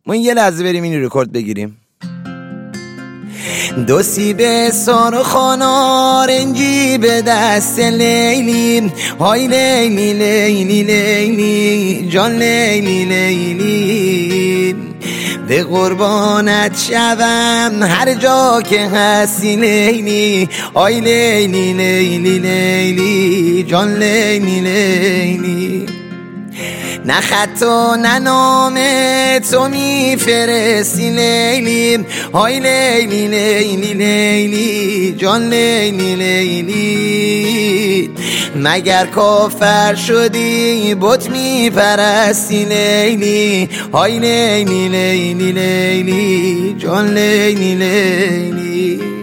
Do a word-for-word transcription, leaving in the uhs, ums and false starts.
ما یه لحظه بریم این رکورد بگیریم. دو سیب سرخ و نارنجی به دست لیلی، های لیلی لیلی لیلی جان لیلی لیلی، به قربانت شوم هر جا که هستی لیلی، های لیلی لیلی لیلی جان لیلی لیلی. نه خط و نه نام تو میفرستی لیلی، های لیلی لیلی لیلی جان لیلی لیلی، مگر کافر شدی بت میپرستی لیلی، های لیلی لیلی لیلی جان لیلی لیلی.